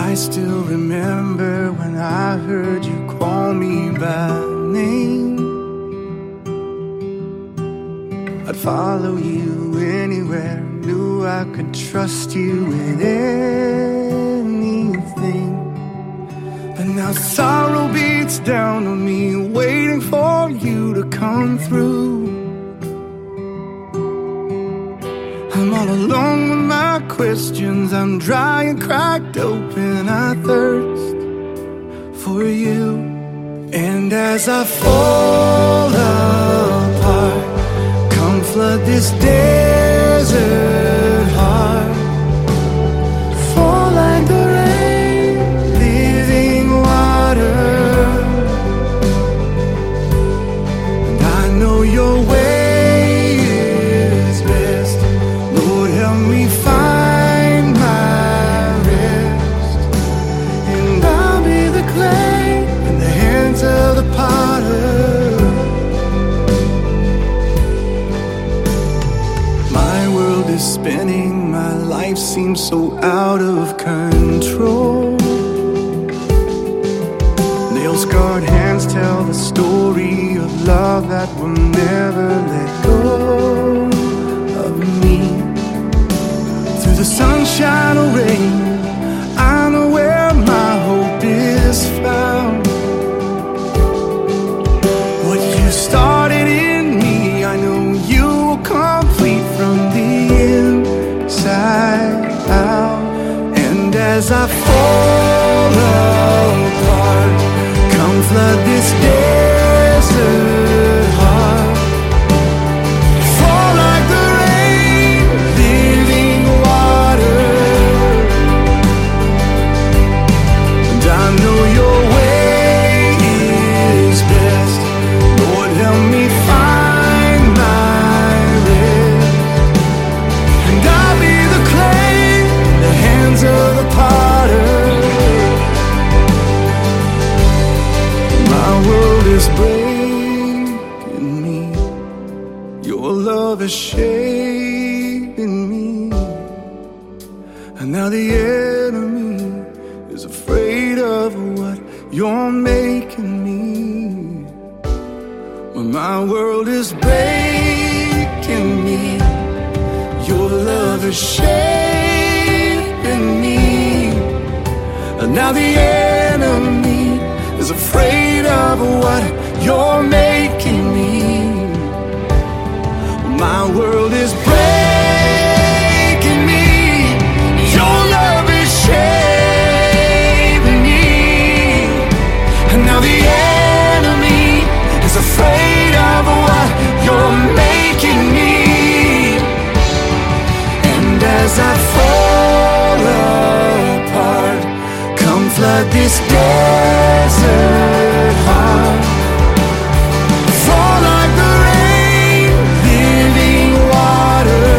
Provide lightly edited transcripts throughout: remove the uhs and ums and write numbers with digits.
I still remember when I heard you call me by name. I'd follow you anywhere, knew I could trust you with anything. But now sorrow beats down on me, waiting for you to come through. I'm all alone with my questions, I'm dry and cracked open, I thirst for you. And as I fall apart, come flood this desert heart. Fall like the rain, living water. And I know your way is best. Lord, help me find my rest. And I'll be the clay in the hands of the potter. Spinning, my life seems so out of control. Nail-scarred hands tell the story of love that will never let go of me. Through the sunshine or rain, I know where my hope is found. What you started in me, I know you will complete from the inside out. And as I fall apart, come flood this desert heart. Fall like the rain, living water. And I know your way is best. Lord, help me find my rest. And I'll be the clay in the hands of the potter. My world is breaking me, your love is shaping me. And now the enemy is afraid of what you're making me. When my world is breaking me, your love is shaping me. And now the enemy is afraid of what you're making me. My world is breaking me, your love is shaping me. And now the enemy is afraid of what you're making me. And as I fall apart, come flood this desert heart. Fall like the rain, living water.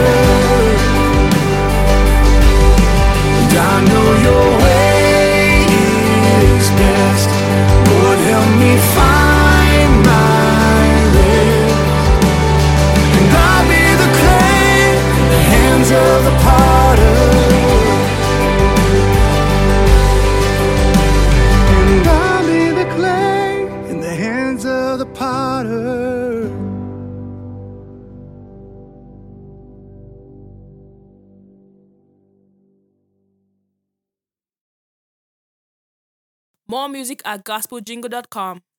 And I know your way is best. Lord, help me find my rest. And I'll be the clay in the hands of the potter. And I'll be the clay in the hands of the potter. More music at gospeljingle.com.